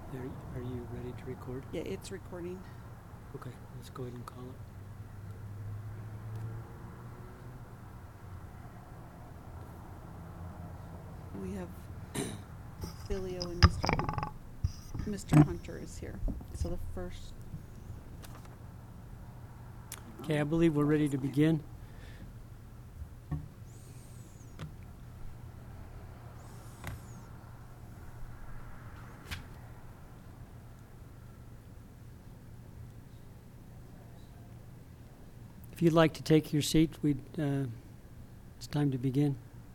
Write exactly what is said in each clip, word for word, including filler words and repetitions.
Are, are you ready to record? Yeah, it's recording. Okay, let's go ahead and call it. We have Filio and Mister Hun- Mister Hunter is here. So the first. Okay, I believe we're ready to begin. If you'd like to take your seat, we'd, uh, it's time to begin.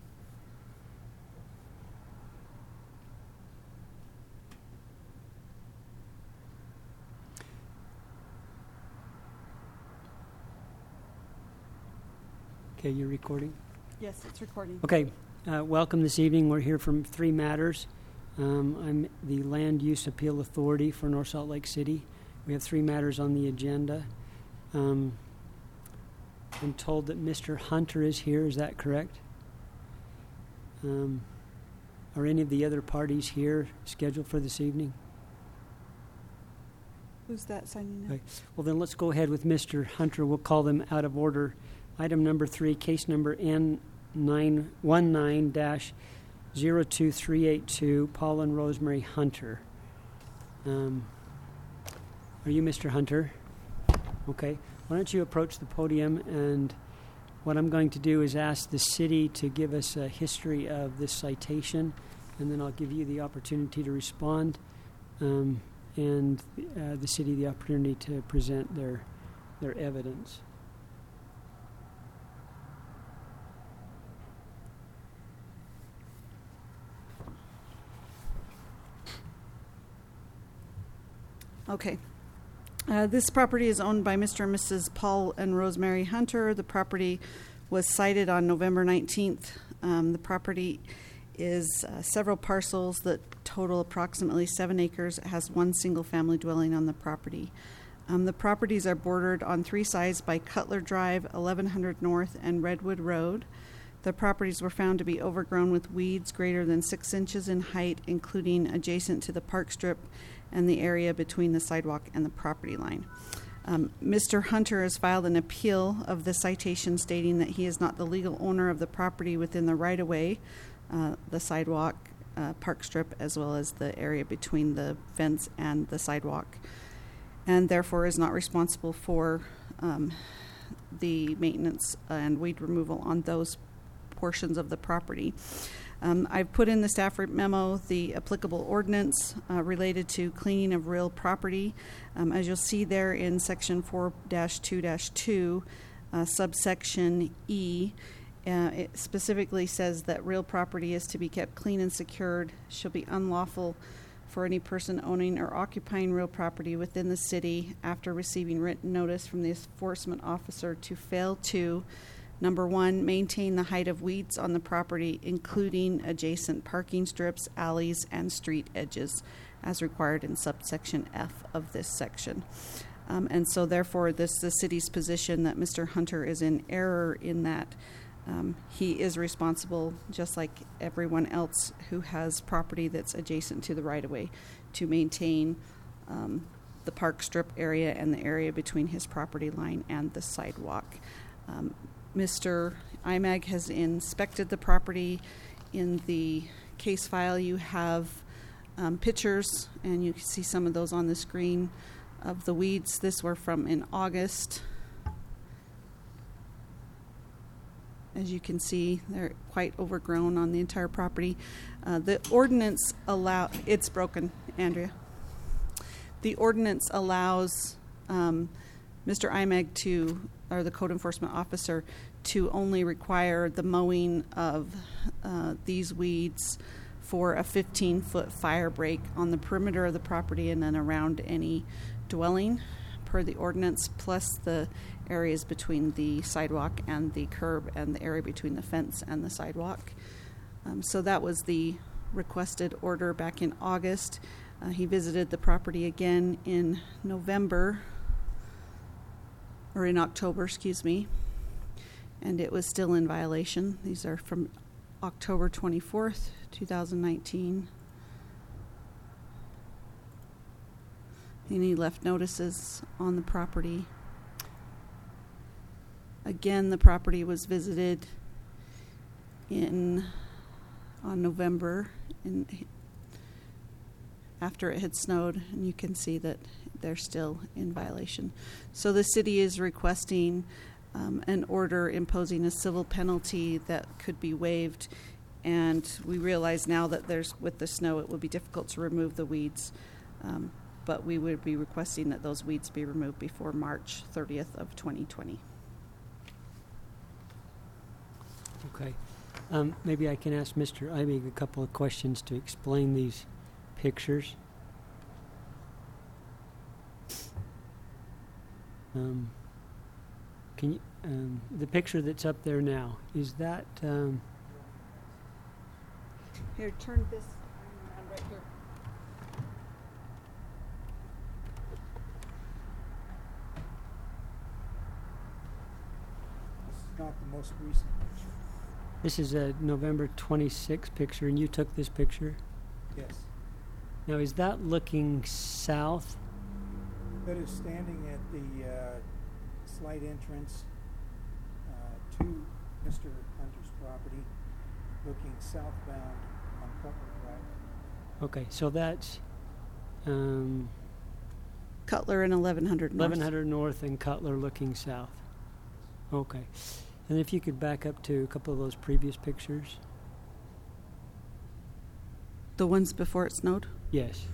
Okay, you're recording? Yes, it's recording. Okay, uh, welcome this evening. We're here from Three Matters. Um, I'm the Land Use Appeal Authority for North Salt Lake City. We have three matters on the agenda. Um, I'm told that Mister Hunter is here. Is that correct? Um, are any of the other parties here scheduled for this evening? Who's that signing Okay. in? Well, then let's go ahead with Mister Hunter. We'll call them out of order. Item number three, case number N nine one nine dash zero two three eight two, Paul and Rosemary Hunter. Um, are you Mister Hunter? Okay. Why don't you approach the podium, and what I'm going to do is ask the city to give us a history of this citation, and then I'll give you the opportunity to respond, um, and uh, the city the opportunity to present their their evidence. Okay. Uh, this property is owned by Mister and Missus Paul and Rosemary Hunter. The property was cited on November nineteenth. Um, the property is uh, several parcels that total approximately seven acres. It has one single family dwelling on the property. Um, the properties are bordered on three sides by Cutler Drive, eleven hundred North, and Redwood Road. The properties were found to be overgrown with weeds greater than six inches in height, including adjacent to the park strip and the area between the sidewalk and the property line. Um, Mister Hunter has filed an appeal of the citation stating that he is not the legal owner of the property within the right-of-way, uh, the sidewalk, uh, park strip, as well as the area between the fence and the sidewalk, and therefore is not responsible for um, the maintenance and weed removal on those portions of the property. Um, I've put in the staff memo the applicable ordinance uh, related to cleaning of real property. Um, as you'll see there in section four dash two dash two, uh, subsection E, uh, it specifically says that real property is to be kept clean and secured, shall be unlawful for any person owning or occupying real property within the city after receiving written notice from the enforcement officer to fail to: number one, maintain the height of weeds on the property, including adjacent parking strips, alleys, and street edges, as required in subsection F of this section. Um, and so, therefore, this is the city's position that Mister Hunter is in error in that um, he is responsible, just like everyone else who has property that's adjacent to the right-of-way, to maintain um, the park strip area and the area between his property line and the sidewalk. Um, Mister I M A G has inspected the property. In the case file, you have um, pictures, and you can see some of those on the screen of the weeds. This were from in August. As you can see, they're quite overgrown on the entire property. Uh, the ordinance allow it's broken, Andrea. The ordinance allows um, Mister I M A G to, or the code enforcement officer, to only require the mowing of uh, these weeds for a fifteen-foot fire break on the perimeter of the property and then around any dwelling per the ordinance, plus the areas between the sidewalk and the curb and the area between the fence and the sidewalk. Um, so that was the requested order back in August. Uh, he visited the property again in November, or in October, excuse me, and it was still in violation. These are from October twenty-fourth, two thousand nineteen. And he left notices on the property. Again, the property was visited in on November in, after it had snowed, and you can see that they're still in violation. So the city is requesting um, an order imposing a civil penalty that could be waived, and we realize now that there's with the snow it would be difficult to remove the weeds, um, but we would be requesting that those weeds be removed before March thirtieth of twenty twenty. Okay. Um, maybe I can ask Mister Eimig a couple of questions to explain these pictures. Um, can you, um, the picture that's up there now, is that, um, Here, turn this around right here. This is not the most recent picture. this is a November twenty-sixth picture, and you took this picture? Yes. Now, is that looking south? That is standing at the uh, slight entrance uh, to Mister Hunter's property, looking southbound on Cutler Drive. Okay, so that's um, Cutler and eleven hundred north. eleven hundred north and Cutler looking south. Okay. And if you could back up to a couple of those previous pictures. The ones before it snowed? Yes.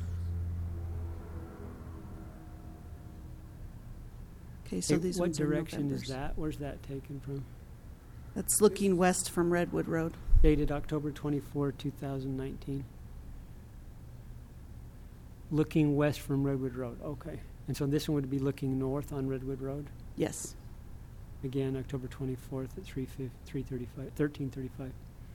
Okay, so Hey, these what ones are direction is November's. that? Where's that taken from? That's looking west from Redwood Road. Dated October twenty-fourth, two thousand nineteen. Looking west from Redwood Road. Okay. And so this one would be looking north on Redwood Road? Yes. Again, October twenty-fourth at three thirty-five, thirteen thirty-five.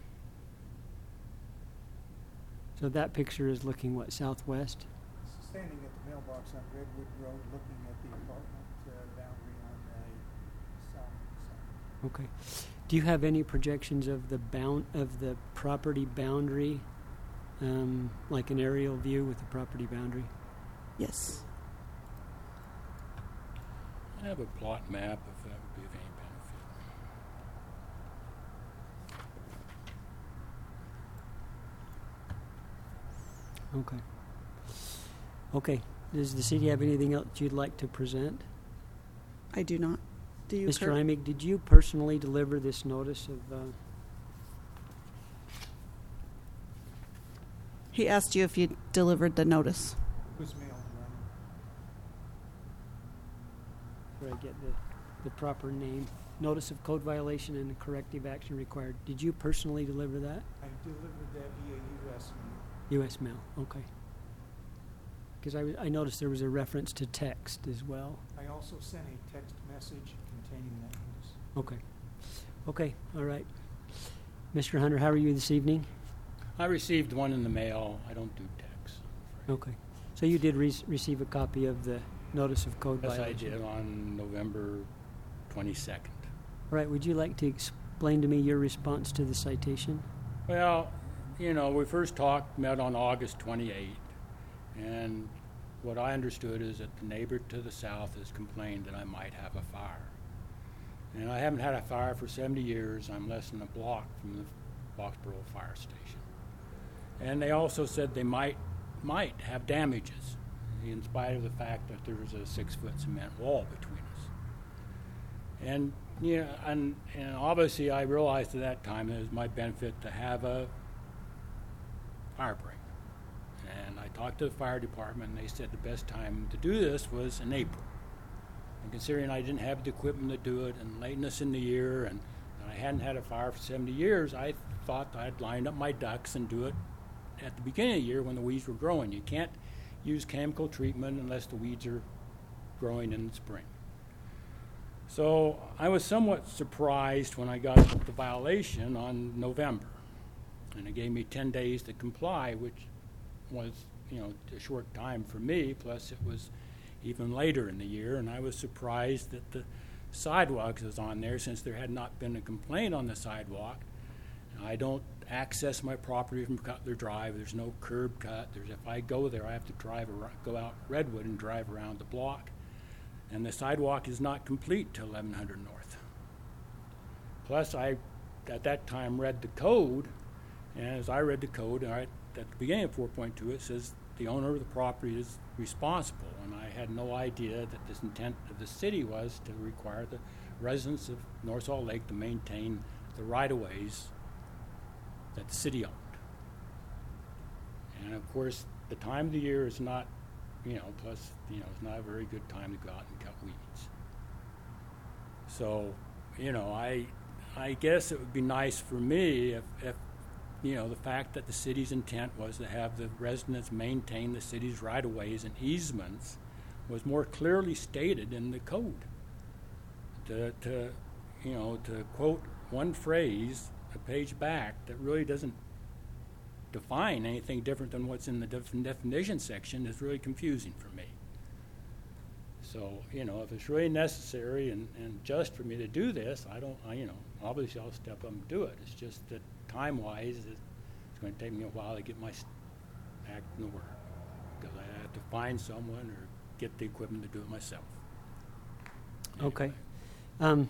So that picture is looking what, southwest? It's standing at the mailbox on Redwood Road, looking at the apartment uh, boundary on the south side. Okay. Do you have any projections of the bound of the property boundary, um, like an aerial view with the property boundary? Yes. I have a plot map if that would be of any benefit. Okay. Okay. Does the city have anything else you'd like to present? I do not. Do you, Mister Kurt? Eimig, did you personally deliver this notice of... Uh, He asked you if you delivered the notice. It was mailed, Your Honor. where I get the, the proper name? Notice of code violation and corrective action required. Did you personally deliver that? I delivered that via U S mail. U S mail, okay. Because I, w- I noticed there was a reference to text as well. I also sent a text message containing that notice. Okay. Okay, all right. Mister Hunter, how are you this evening? I received one in the mail. I don't do text. I'm afraid. Okay. So you did re- receive a copy of the notice of code Yes, I violation? did on November twenty-second. All right, would you like to explain to me your response to the citation? Well, you know, we first talked, met on August twenty-eighth, and what I understood is that the neighbor to the south has complained that I might have a fire. And I haven't had a fire for seventy years. I'm less than a block from the Boxborough Fire Station. And they also said they might might have damages, in spite of the fact that there was a six-foot cement wall between us. And yeah, and, and obviously I realized at that time that it was my benefit to have a fire break. And I talked to the fire department, and they said the best time to do this was in April. And considering I didn't have the equipment to do it, and lateness in the year, and, and I hadn't had a fire for seventy years, I thought I'd line up my ducks and do it at the beginning of the year when the weeds were growing. You can't use chemical treatment unless the weeds are growing in the spring. So I was somewhat surprised when I got the violation on November. And it gave me ten days to comply, which was, you know, a short time for me, plus it was even later in the year, and I was surprised that the sidewalks was on there since there had not been a complaint on the sidewalk. I don't access my property from Cutler Drive. There's no curb cut. There's, if I go there, I have to drive around, go out Redwood and drive around the block. And the sidewalk is not complete till eleven hundred North. Plus, I, at that time, read the code, and as I read the code, I, at the beginning of four point two, it says the owner of the property is responsible, and I had no idea that this intent of the city was to require the residents of North Salt Lake to maintain the right-of-ways that the city owned. And of course, the time of the year is not, you know, plus, you know, it's not a very good time to go out and cut weeds. So, you know, I, I guess it would be nice for me if, if, you know, the fact that the city's intent was to have the residents maintain the city's right-of-ways and easements was more clearly stated in the code. To, to, you know, to quote one phrase a page back that really doesn't define anything different than what's in the def- definition section is really confusing for me. So, you know, if it's really necessary and, and just for me to do this, I don't, I, you know, obviously I'll step up and do it. It's just that time-wise, it's going to take me a while to get my act in the work, because I have to find someone or get the equipment to do it myself. Anyway. Okay. Um,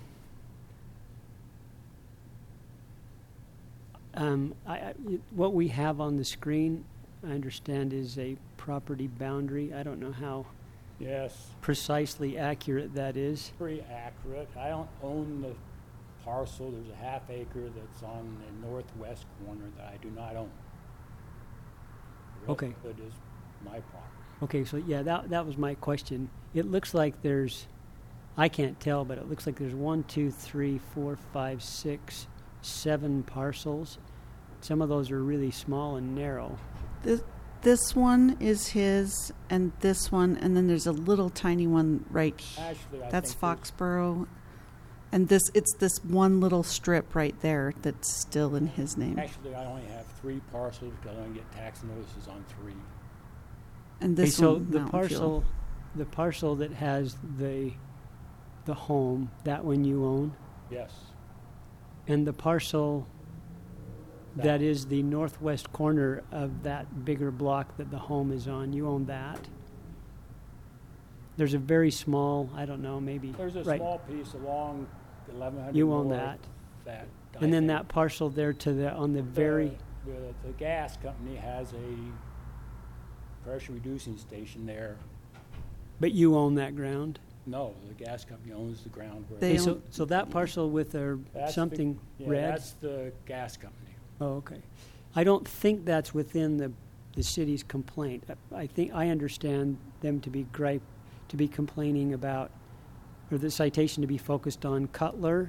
um, I, I, what we have on the screen, I understand, is a property boundary. I don't know how Yes, precisely accurate that is. pretty accurate. I don't own the parcel. There's a half acre that's on the northwest corner that I do not own. The rest Okay. of it is my property. Okay, so yeah, that that was my question. It looks like there's, I can't tell, but it looks like there's one, two, three, four, five, six, seven parcels. Some of those are really small and narrow. This, this one is his, and this one, and then there's a little tiny one right here. Actually, I That's think there's- Foxborough. And this, it's this one little strip right there that's still in his name. Actually, I only have three parcels because I only get tax notices on three. And Okay, this so one, the Mountain parcel, Fuel. the parcel that has the the home, that one you own, Yes, and the parcel That that one. is the northwest corner of that bigger block that the home is on, you own that. There's a very small, I don't know, maybe there's a right, small piece along eleven hundred you own north that, that I and then think that parcel there to the on the very the, the, the gas company has a pressure reducing station there. but you own that ground. No, the gas company owns the ground where They Okay, own- so so that parcel with a That's the- something yeah, red. that's the gas company. Oh, okay. I don't think that's within the the city's complaint. I- I think I understand them to be gripe to be complaining about, or the citation to be focused on Cutler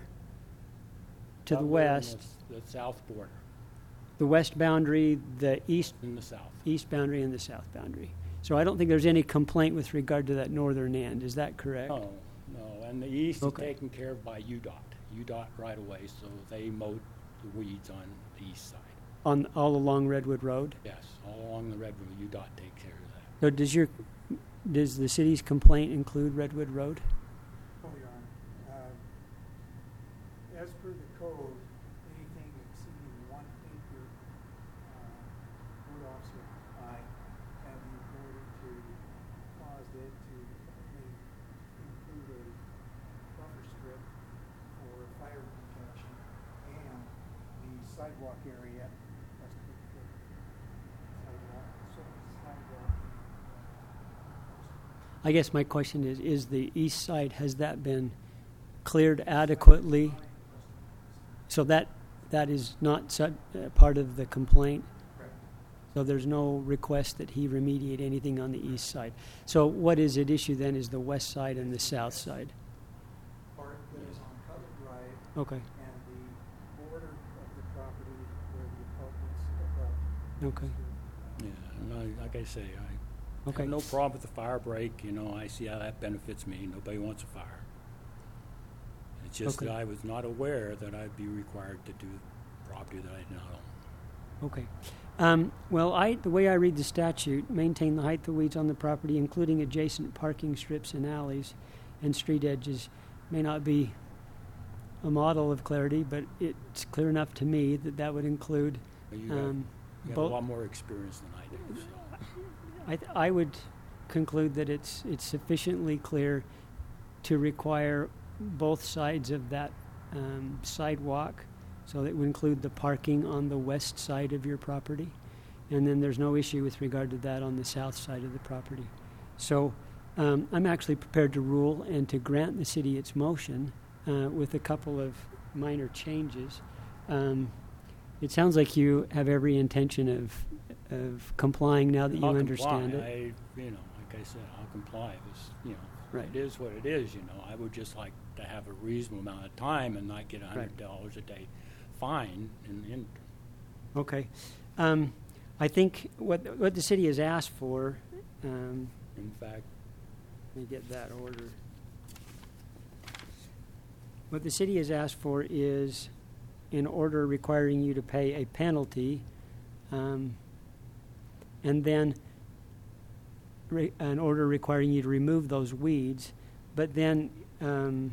to the Cutler and west, the, the south border the west boundary, the east in the south. east boundary, and the south boundary. So I don't think there's any complaint with regard to that northern end. Is that correct? No, no, and the east Okay. is taken care of by U DOT. U DOT right away, so they mow the weeds on the east side. On all along Redwood Road. Yes, all along the Redwood, U DOT takes care of that. So does your does the city's complaint include Redwood Road? Oh, Your Honor. Uh, As per the code, anything exceeding one acre, uh, code officer, I have the authority to cause it to may include a buffer strip for fire protection, and the sidewalk area has to be clear. Sidewalk, so sidewalk. I guess my question is, is the east side, has that been cleared adequately? So that, that is not su- uh, part of the complaint? Correct. So there's no request that he remediate anything on the east side? So what is at issue then is the west side and the south side? Part that is on Cutler Drive Okay, and the border of the property where the apartments above. Yeah, and I, like I say, I okay. have no problem with the fire break. You know, I see how that benefits me. Nobody wants a fire. It's just Okay. that I was not aware that I'd be required to do property that I did not own. Okay. Um, well, I, the way I read the statute, maintain the height of the weeds on the property, including adjacent parking strips and alleys and street edges, may not be a model of clarity, but it's clear enough to me that that would include But you have, Um, you have bo- a lot more experience than I do, so. I, th- I would conclude that it's it's sufficiently clear to require both sides of that um, sidewalk, so that would include the parking on the west side of your property, and then there's no issue with regard to that on the south side of the property. So um, I'm actually prepared to rule and to grant the city its motion uh, with a couple of minor changes. Um, it sounds like you have every intention of of complying now that you I'll understand comply. it. I, you know, like I said, I'll comply. It's, you know, Right. it is what it is, you know. I would just like to have a reasonable amount of time and not get a hundred dollars a day fine and, and Okay. Um, I think what what the city has asked for, um, in fact, let me get that order. What the city has asked for is an order requiring you to pay a penalty, um, and then re- an order requiring you to remove those weeds, but then um,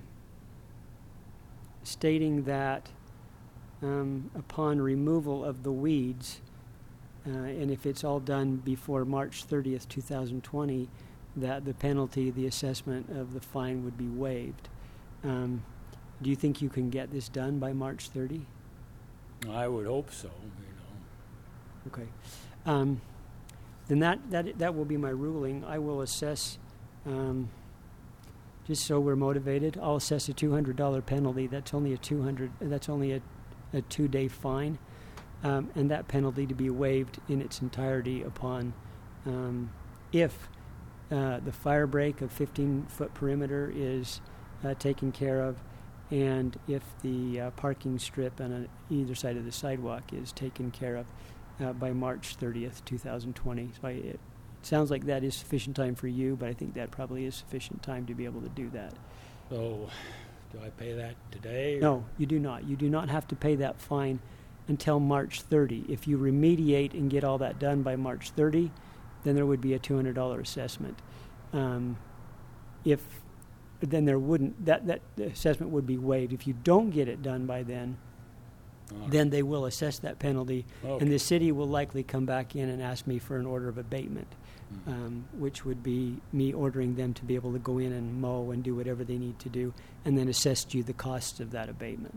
stating that um, upon removal of the weeds, uh, and if it's all done before March thirtieth, two thousand twenty, that the penalty, the assessment of the fine would be waived. Um, do you think you can get this done by March thirtieth? I would hope so, you know. Okay. Um, then that, that that will be my ruling. I will assess, um, just so we're motivated, I'll assess a two hundred dollars penalty. That's only a two hundred. That's only a, a two-day fine, um, and that penalty to be waived in its entirety upon um, if uh, the fire break of fifteen-foot perimeter is uh, taken care of, and if the uh, parking strip on a, either side of the sidewalk is taken care of uh, by March thirtieth, two thousand twenty. So I, it sounds like that is sufficient time for you, but I think that probably is sufficient time to be able to do that. So, do I pay that today? or- No, you do not. You do not have to pay that fine until March thirtieth. If you remediate and get all that done by March thirtieth, then there would be a two hundred dollars assessment. Um, if then there wouldn't, that, that assessment would be waived. If you don't get it done by then, All right. then they will assess that penalty, Okay. and the city will likely come back in and ask me for an order of abatement, Mhm. um, which would be me ordering them to be able to go in and mow and do whatever they need to do, and then assess you the costs of that abatement.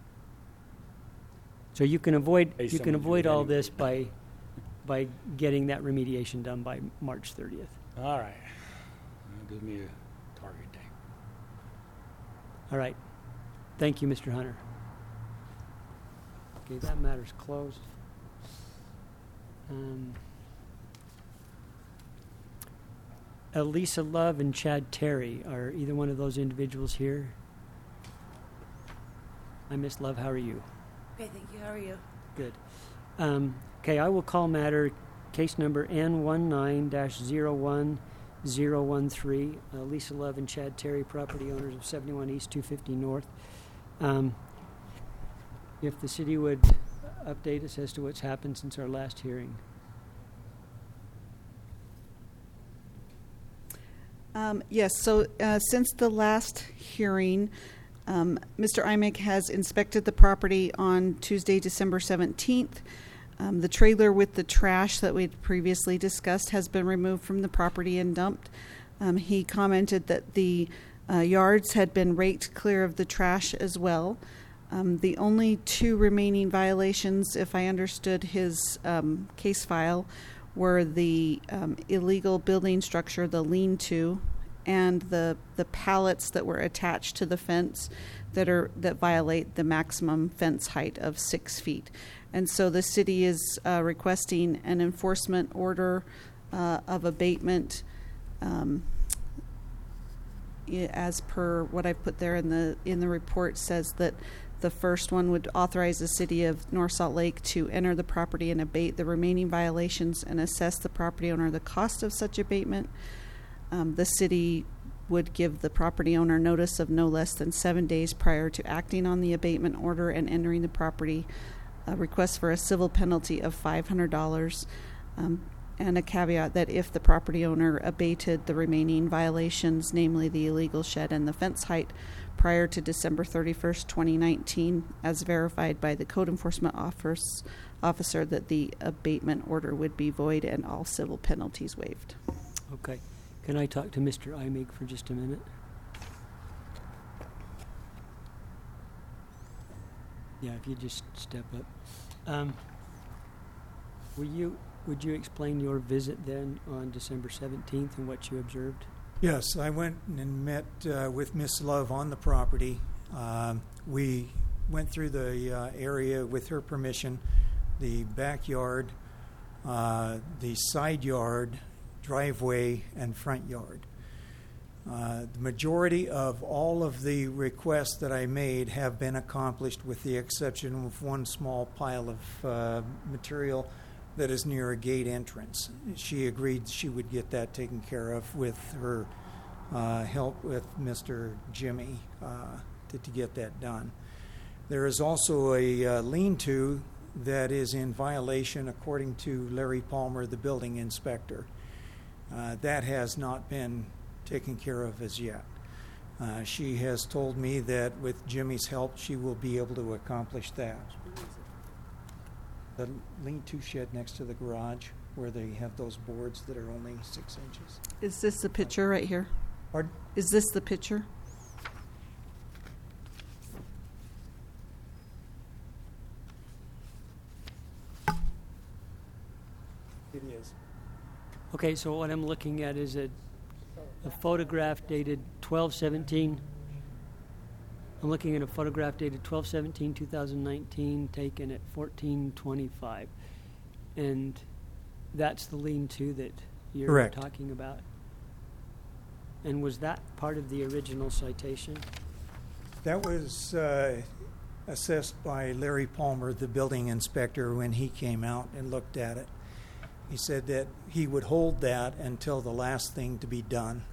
So you can avoid Pay you can someone to do avoid it all anyway. this by by getting that remediation done by March thirtieth. All right. That gives me a target date. All right. Thank you, Mister Hunter. Okay, that matter's closed. Um, Elisa Love and Chad Terry, are either one of those individuals here? Hi, Miss Love, how are you? Okay, thank you. How are you? Good. Um, okay, I will call matter case number N nineteen dash zero one zero one three, uh, Lisa Love and Chad Terry, property owners of seventy-one East two fifty North. Um, if the city would update us as to what's happened since our last hearing. Um, Yes, so uh, since the last hearing, um, Mister Imick has inspected the property on Tuesday, December seventeenth. Um, The trailer with the trash that we'd previously discussed has been removed from the property and dumped. Um, He commented that the uh, yards had been raked clear of the trash as well. Um, The only two remaining violations, if I understood his um, case file, were the um, illegal building structure, the lean-to, and the the pallets that were attached to the fence that are that violate the maximum fence height of six feet. And so the city is uh, requesting an enforcement order uh, of abatement, um, i- as per what I put there in the in the report. Says that the first one would authorize the city of North Salt Lake to enter the property and abate the remaining violations and assess the property owner the cost of such abatement. Um, the city would give the property owner notice of no less than seven days prior to acting on the abatement order and entering the property. A request for a civil penalty of five hundred dollars, um, and a caveat that if the property owner abated the remaining violations, namely the illegal shed and the fence height, prior to December thirty-first, twenty nineteen, as verified by the Code Enforcement Office, officer that the abatement order would be void and all civil penalties waived. Okay. Can I talk to Mister Imig for just a minute? Yeah, if you just step up. Um, will you, would you explain your visit then on December seventeenth and what you observed? Yes, I went and met uh, with Miss Love on the property. Um, we went through the uh, area with her permission, the backyard, uh, the side yard, driveway, and front yard. Uh, the majority of all of the requests that I made have been accomplished with the exception of one small pile of uh, material that is near a gate entrance. She agreed she would get that taken care of with her uh, help with Mister Jimmy uh, to, to get that done. There is also a uh, lean-to that is in violation according to Larry Palmer, the building inspector. Uh, that has not been taken care of as yet. Uh, she has told me that with Jimmy's help, she will be able to accomplish that. The lean-to shed next to the garage where they have those boards that are only six inches. Is this the picture right here? Pardon? Is this the picture? It is. Okay, so what I'm looking at is a, a photograph dated twelve seventeen. I'm looking at a photograph dated twelve seventeen two thousand nineteen, taken at fourteen twenty-five. And that's the lean-to that you're Correct. talking about. And was that part of the original citation? That was uh, assessed by Larry Palmer, the building inspector, when he came out and looked at it. He said that he would hold that until the last thing to be done.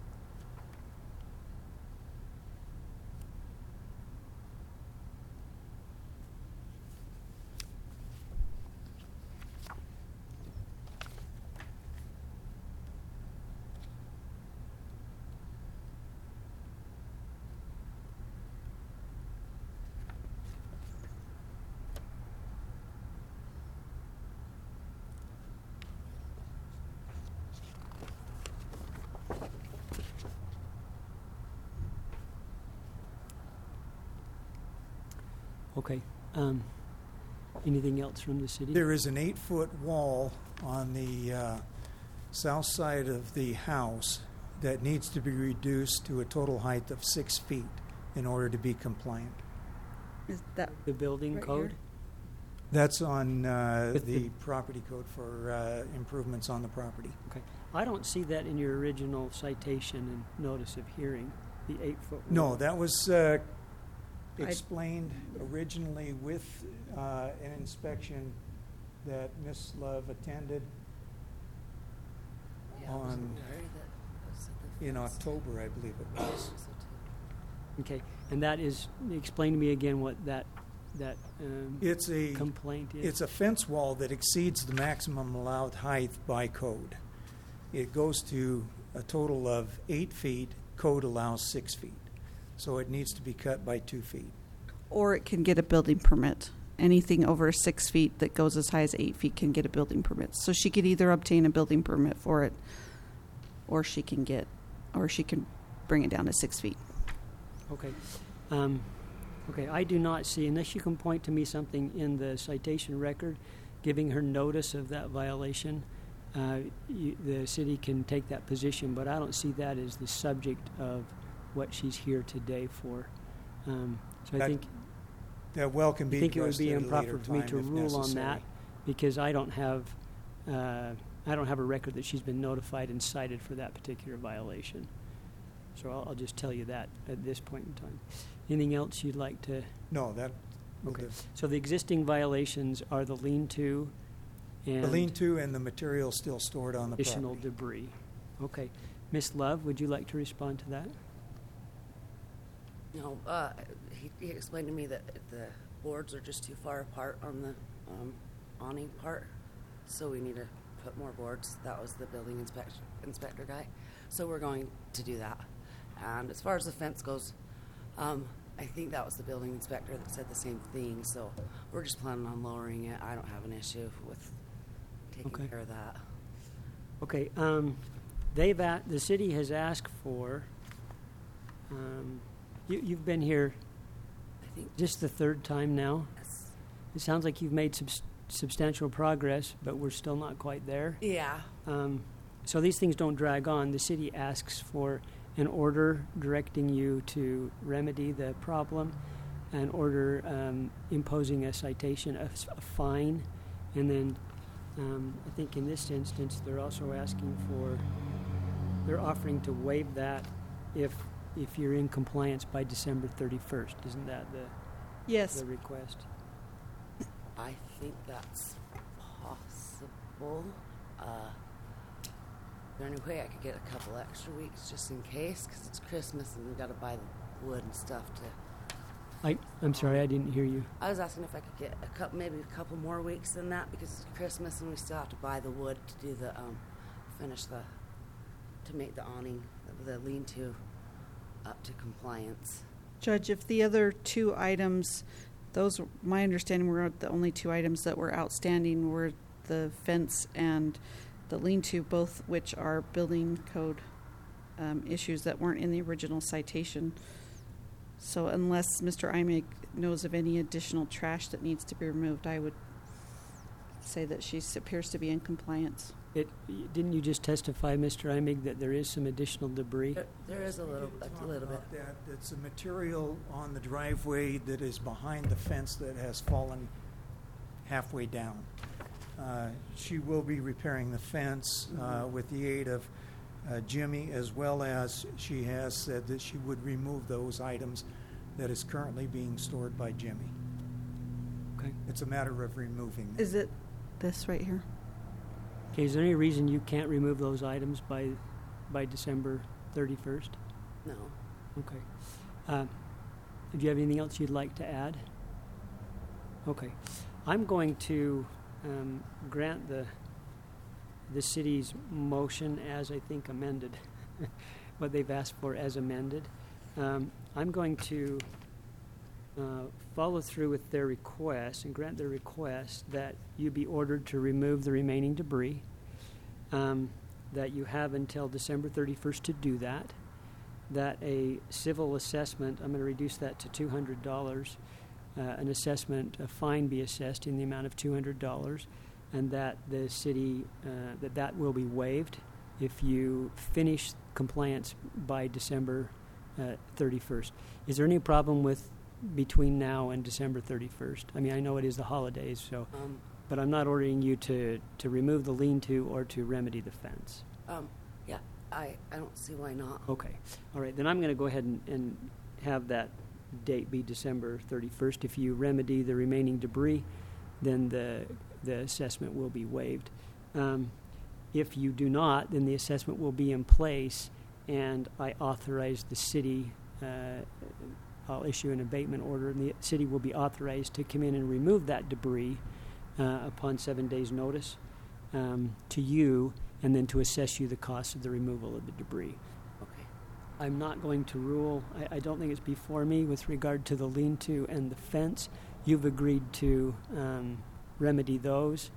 Okay. Um, anything else from the city? There is an eight-foot wall on the uh, south side of the house that needs to be reduced to a total height of six feet in order to be compliant. Is that The building Right code? here? That's on uh, With the the- property code for uh, improvements on the property. Okay. I don't see that in your original citation and notice of hearing, the eight-foot wall. No, that was uh, I- explained originally with uh, an inspection that Miss Love attended on, in October, I believe it was. Okay. And that is, explain to me again what that, that um, It's a, complaint is. it's a fence wall that exceeds the maximum allowed height by code. It goes to a total of eight feet, code allows six feet. So it needs to be cut by two feet. or it can get a building permit. Anything over six feet that goes as high as eight feet can get a building permit. So she could either obtain a building permit for it, or she can get, or she can bring it down to six feet. Okay. Um, okay, I do not see, unless you can point to me something in the citation record giving her notice of that violation, uh, you, the city can take that position, but I don't see that as the subject of what she's here today for. Um, so I That- think That well can I be think it would addressed be at a improper later for me time to if rule on that necessary. because I don't have uh, I don't have a record that she's been notified and cited for that particular violation. So I'll, I'll just tell you that at this point in time. Anything else you'd like to? No, that, will Okay. do. So the existing violations are the lean-to and The lean-to and the material still stored on the additional property. debris. Okay. Miss Love, would you like to respond to that? No, uh, he, he explained to me that the boards are just too far apart on the um, awning part, so we need to put more boards. That was the building inspector, inspector guy. So we're going to do that. And as far as the fence goes, um, I think that was the building inspector that said the same thing, so we're just planning on lowering it. I don't have an issue with taking Okay. care of that. Okay, um, they've at, the city has asked for, um, you, you've been here I think just the third time now. that's, It sounds like you've made subs- substantial progress, but we're still not quite there. yeah, Um, so these things don't drag on. The city asks for an order directing you to remedy the problem, an order um, imposing a citation, a, s- a fine, and then um, I think in this instance they're also asking for, they're offering to waive that if if you're in compliance by December thirty-first. Isn't that the Yes. the request? I think that's possible. Uh, is there any way I could get a couple extra weeks just in case? Because it's Christmas and we got to buy the wood and stuff to. I I'm sorry, I didn't hear you. I was asking if I could get a couple, maybe a couple more weeks than that because it's Christmas and we still have to buy the wood to do the um, finish the to make the awning, the lean-to up to compliance. Judge, if the other two items, those, my understanding were the only two items that were outstanding were the fence and the lean-to, both which are building code um, issues that weren't in the original citation. So unless Mister Imig knows of any additional trash that needs to be removed, I would say that she appears to be in compliance. It didn't you just testify, Mister Imig, that there is some additional debris? There, there is a little, We did a talk little bit. about that. It's a material on the driveway that is behind the fence that has fallen halfway down. Uh, She will be repairing the fence uh, with the aid of uh, Jimmy, as well as she has said that she would remove those items that is currently being stored by Jimmy. Okay. It's a matter of removing them. Is it this right here? Okay, is there any reason you can't remove those items by by December thirty-first? No. Okay. Uh, do you have anything else you'd like to add? Okay. I'm going to um, grant the the city's motion as I think amended, what they've asked for as amended. Um, I'm going to uh, follow through with their request and grant their request that you be ordered to remove the remaining debris, um, that you have until December thirty-first to do that, that a civil assessment, I'm going to reduce that to two hundred dollars, uh, an assessment, a fine be assessed in the amount of two hundred dollars, and that the city, uh, that that will be waived if you finish compliance by December uh, thirty-first. Is there any problem with between now and December thirty-first? I mean, I know it is the holidays, so, Um, but I'm not ordering you to, to remove the lean-to or to remedy the fence. um, yeah, I, I don't see why not. Okay. All right, then I'm going to go ahead and, and have that date be December thirty-first. If you remedy the remaining debris, then the, the assessment will be waived. Um, if you do not, then the assessment will be in place, and I authorize the city, uh, I'll issue an abatement order, and the city will be authorized to come in and remove that debris uh, upon seven days' notice um, to you, and then to assess you the cost of the removal of the debris. Okay. I'm not going to rule, I, I don't think it's before me with regard to the lean-to and the fence. You've agreed to um, remedy those.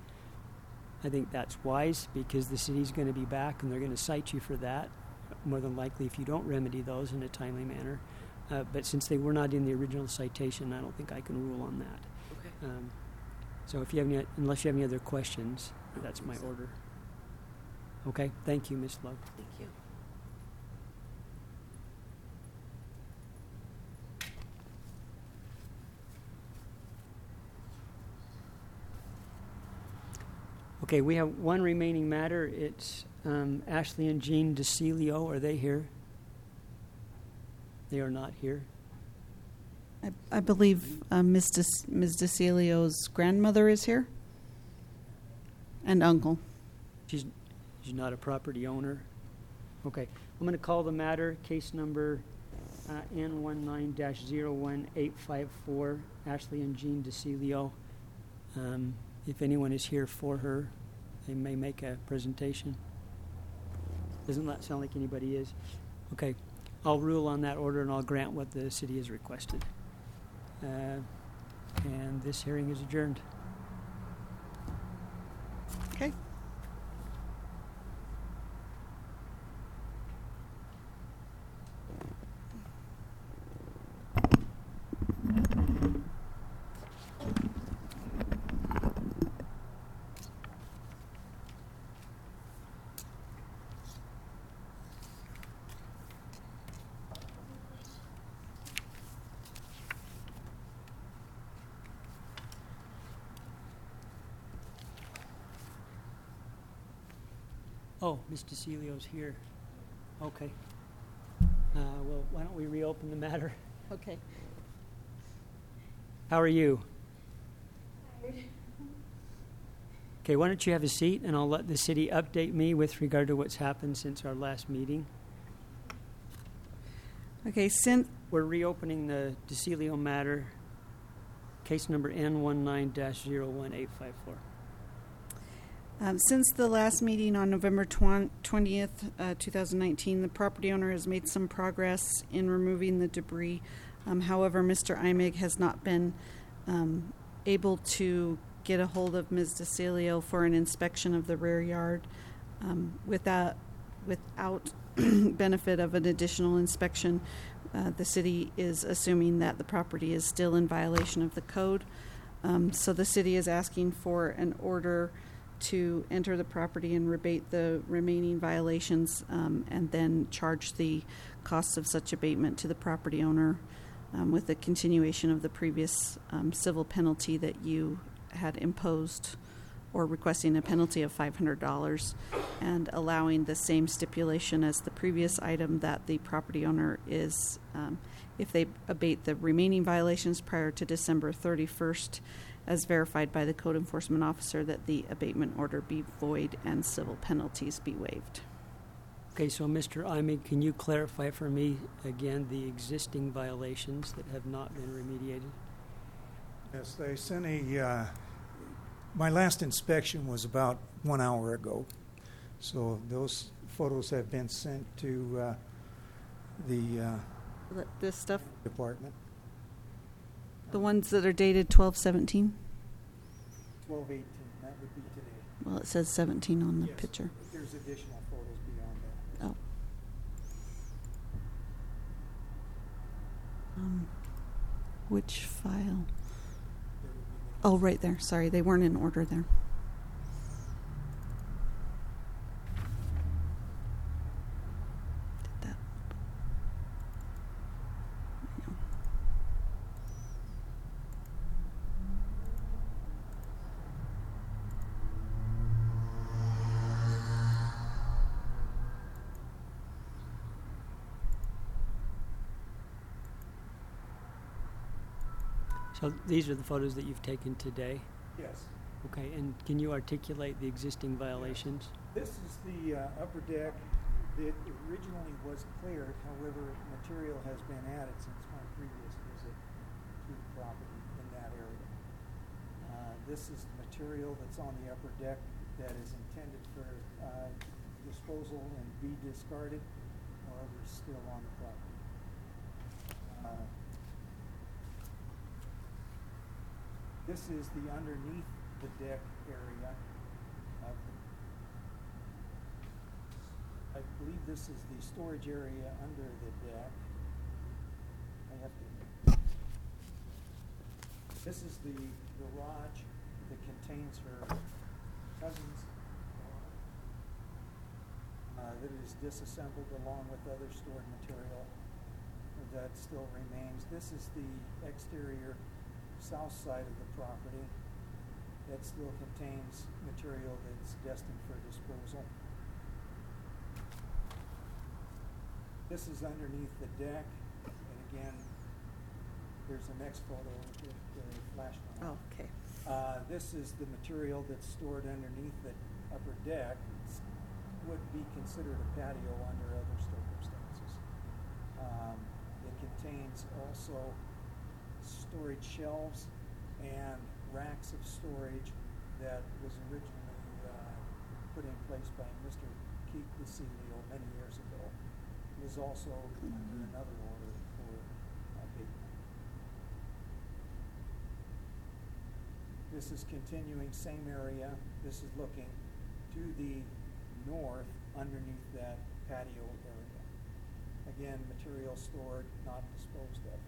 I think that's wise because the city's going to be back and they're going to cite you for that, more than likely if you don't remedy those in a timely manner. Uh, but since they were not in the original citation, I don't think I can rule on that. Okay. Um, so if you have any, unless you have any other questions, No, I that's don't my think so. order. Okay, thank you, Miz Love. Thank you. Okay, we have one remaining matter. It's um, Ashley and Jean DeCilio. Are they here? They are not here. I, I believe uh, Miz De- Miz DeCilio's grandmother is here, and uncle. She's, she's not a property owner. Okay, I'm going to call the matter, case number uh, N nineteen dash zero one eight five four, Ashley and Jean DeCilio. Um, if anyone is here for her, they may make a presentation. Doesn't that sound like anybody is? Okay. I'll rule on that order and I'll grant what the city has requested. Uh, and this hearing is adjourned. Okay. Oh, Miz DeCilio's here. Okay. Uh, well, why don't we reopen the matter? Okay. How are you? Okay, why don't you have a seat and I'll let the city update me with regard to what's happened since our last meeting. Okay, since We're reopening the DeCilio matter, case number N nineteen dash zero one eight five four. Um, since the last meeting on November twentieth, uh, two thousand nineteen, the property owner has made some progress in removing the debris. Um, however, Mister Imig has not been um, able to get a hold of Miz DeCilio for an inspection of the rear yard um, without, without benefit of an additional inspection. Uh, the city is assuming that the property is still in violation of the code. Um, so the city is asking for an order to enter the property and rebate the remaining violations um, and then charge the costs of such abatement to the property owner um, with the continuation of the previous um, civil penalty that you had imposed, or requesting a penalty of five hundred dollars and allowing the same stipulation as the previous item that the property owner is, um, if they abate the remaining violations prior to December thirty-first, as verified by the code enforcement officer, that the abatement order be void and civil penalties be waived. Okay, so Mister Imig, can you clarify for me again the existing violations that have not been remediated? Yes, they sent a, uh, my last inspection was about one hour ago. So those photos have been sent to uh, the uh, Th- This stuff, department. the ones that are dated twelve seventeen? twelve eighteen, that would be today. Well, it says seventeen on the Yes, picture. but there's additional photos beyond that. Oh. Um, which file? There would be Oh, right there. Sorry, they weren't in order there. Did that. Yeah. So these are the photos that you've taken today? Yes. Okay, and can you articulate the existing violations? This is the uh, upper deck that originally was cleared. However, material has been added since my previous visit to the property in that area. Uh, this is the material that's on the upper deck that is intended for uh, disposal and be discarded. However, is still on the property. Uh, this is the underneath the deck area of the I believe this is the storage area under the deck. I have to. This is the garage that contains her cousin's car, uh, that is disassembled along with other stored material that still remains. This is the exterior south side of the property that still contains material that's destined for disposal. This is underneath the deck, and again, there's the next photo with the flash on. Oh, okay. Uh, this is the material that's stored underneath the upper deck. It's, would be considered a patio under other circumstances. Um, it contains also storage shelves and racks of storage that was originally uh, put in place by Mister Keith DeCilio many years ago. It is also under another order for abatement. This is continuing, same area. This is looking to the north underneath that patio area. Again, material stored, not disposed of.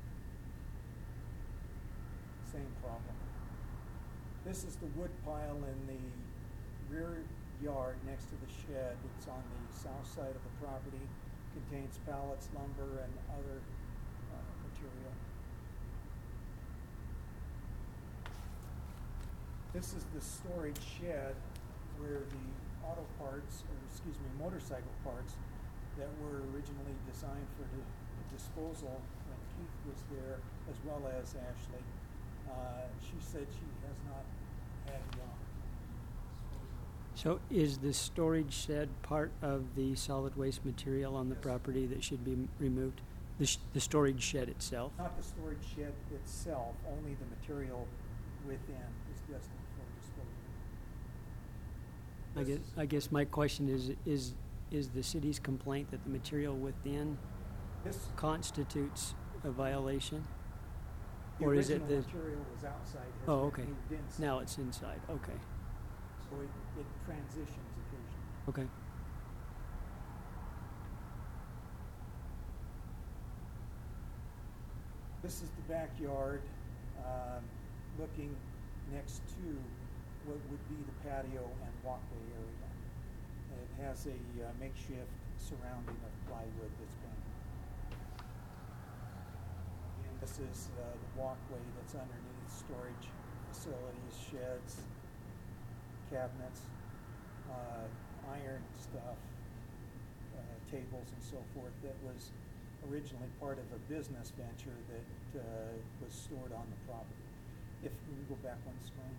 Same problem. This is the wood pile in the rear yard next to the shed. It's on the south side of the property. Contains pallets, lumber, and other uh, material. This is the storage shed where the auto parts, or excuse me, motorcycle parts that were originally designed for the disposal when Keith was there, as well as Ashley. Uh, she said she has not had young. So is the storage shed part of the solid waste material on the property that should be m- removed? The, sh- the storage shed itself? Not the storage shed itself, only the material within is destined for disposal. I This guess, is- I guess my question is, is, is the city's complaint that the material within This, constitutes a violation? the Or is it original the, material was outside, has oh, been okay. moved inside. Now it's inside, okay, So it, it transitions occasionally. okay. This is the backyard, um, looking next to what would be the patio and walkway area. It has a uh, makeshift surrounding of plywood that's been. And this is uh, the walkway that's underneath storage facilities, sheds, cabinets, uh, iron stuff, uh, tables and so forth that was originally part of a business venture that uh, was stored on the property. If we go back one screen.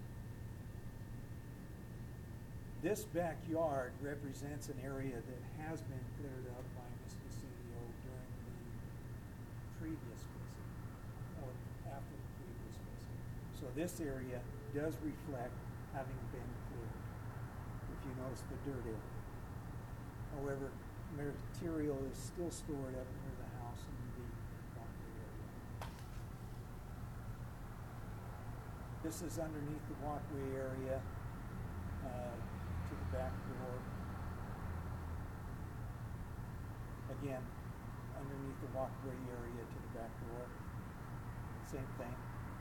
This backyard represents an area that has been cleared up by Miz Basilio during the previous visit, or after the previous visit. So this area does reflect having been cleared, if you notice the dirt area. However, material is still stored up near the house in the walkway area. This is underneath the walkway area uh, to the back door. Again, underneath the walkway area to the back door. Same thing.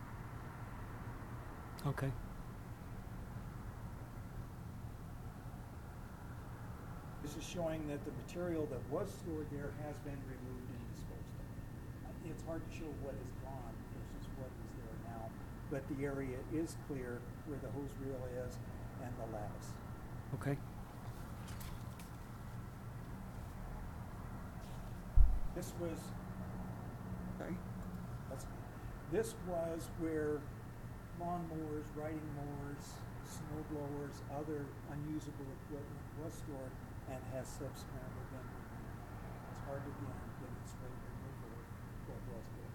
Okay. This is showing that the material that was stored there has been removed and disposed of. Uh, It's hard to show what is gone versus what is there now, but the area is clear where the hose reel is and the lattice. Okay. This was, sorry, that's, this was where lawnmowers, riding mowers, snow blowers, other unusable equipment was stored and has subsequently been removed. It's hard to again demonstrate removal of what was there.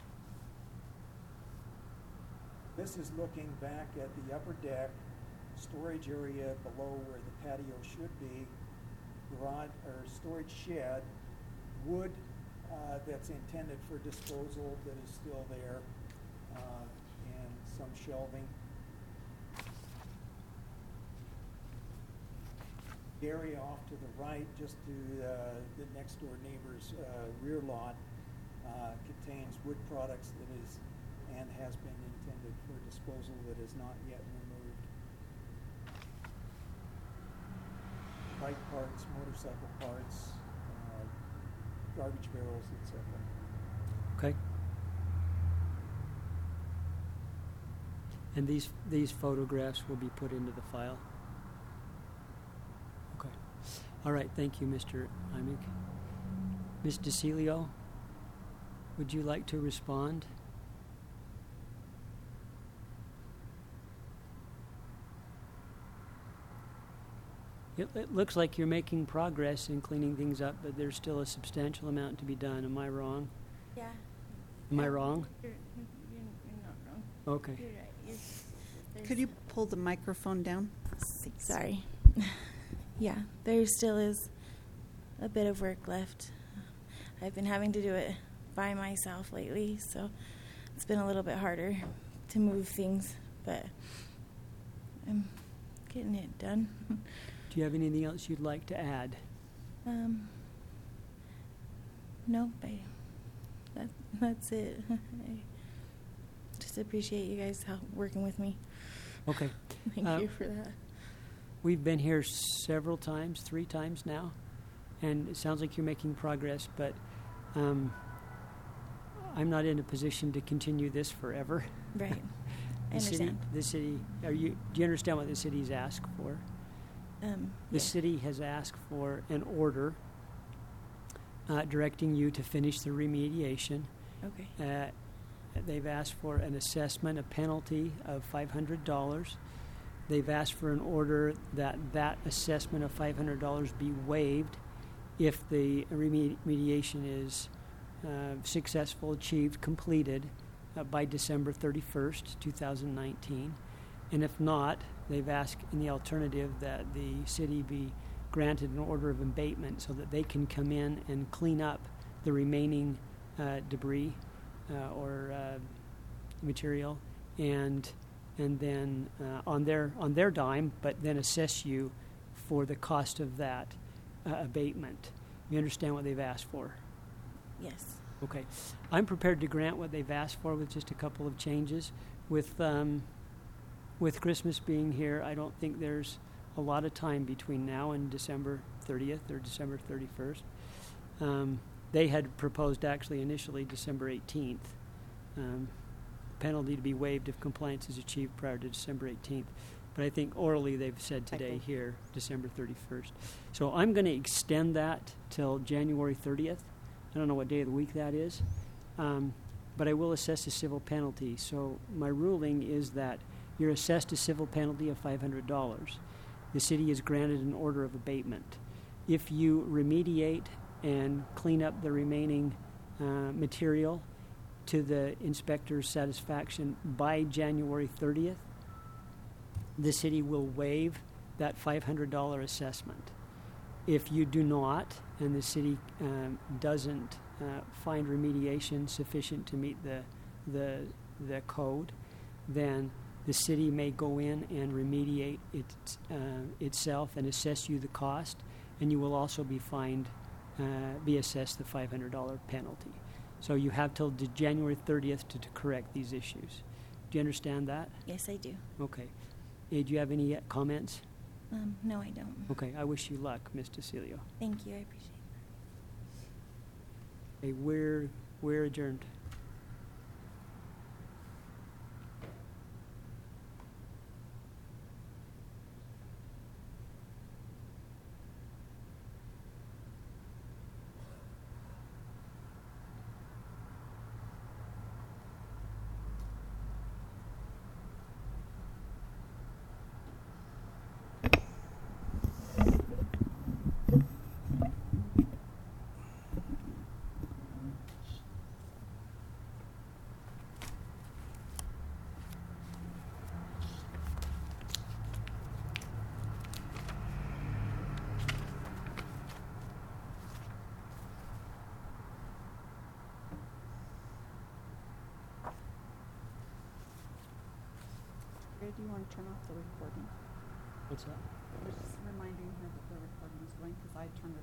This is looking back at the upper deck, storage area below where the patio should be, garage or storage shed, wood uh, that's intended for disposal that is still there, uh, and some shelving. The area off to the right, just to uh, the next door neighbor's uh, rear lot, uh, contains wood products that is and has been intended for disposal that is not yet removed. Bike parts, motorcycle parts, uh, garbage barrels, et cetera. Okay. And these, these photographs will be put into the file? Okay. All right, thank you, Mister Imig. Miz DeCilio, would you like to respond? It, it looks like you're making progress in cleaning things up, but there's still a substantial amount to be done. Am I wrong? Yeah. Am I wrong? You're, you're, you're not wrong. Okay. You're right. You're, there's- Could you pull the microphone down? Sorry. Yeah, there still is a bit of work left. I've been having to do it by myself lately, so it's been a little bit harder to move things, but I'm getting it done. Do you have anything else you'd like to add? Um, nope, I, that, that's it. I just appreciate you guys help working with me. Okay. Thank Uh, you for that. We've been here several times, three times now, and it sounds like you're making progress, but um, I'm not in a position to continue this forever. Right. I The city, understand. the city, are you, do you understand what the city's asked for? Um, The yeah. city has asked for an order uh, directing you to finish the remediation. Okay. Uh, They've asked for an assessment, a penalty of five hundred dollars. They've asked for an order that that assessment of five hundred dollars be waived if the remediation is uh, successful, achieved, completed uh, by December thirty-first, two thousand nineteen. And if not, they've asked in the alternative that the city be granted an order of abatement so that they can come in and clean up the remaining uh, debris uh, or uh, material, and and then uh, on their on their dime, but then assess you for the cost of that uh, abatement. You understand what they've asked for? Yes. Okay, I'm prepared to grant what they've asked for with just a couple of changes. With um, with Christmas being here, I don't think there's a lot of time between now and December thirtieth or December thirty-first. Um, they had proposed actually initially December eighteenth. Um, penalty to be waived if compliance is achieved prior to December eighteenth. But I think orally they've said today Okay. here, December thirty-first. So I'm going to extend that till January thirtieth. I don't know what day of the week that is. Um, but I will assess a civil penalty. So my ruling is that you're assessed a civil penalty of five hundred dollars. The city is granted an order of abatement. If you remediate and clean up the remaining uh, material to the inspector's satisfaction by January thirtieth, the city will waive that five hundred dollars assessment. If you do not, and the city um, doesn't uh, find remediation sufficient to meet the, the, the code, then the city may go in and remediate it, uh, itself and assess you the cost, and you will also be fined, uh, be assessed the five hundred dollars penalty. So you have till the January thirtieth to, to correct these issues. Do you understand that? Yes, I do. Okay. Hey, do you have any uh, comments? Um, no, I don't. Okay, I wish you luck, Miz DeCilio. Thank you. I appreciate Hey, we're, we're adjourned. Ray, do you want to turn off the recording? What's that? I was just reminding her that the recording is going because I turned it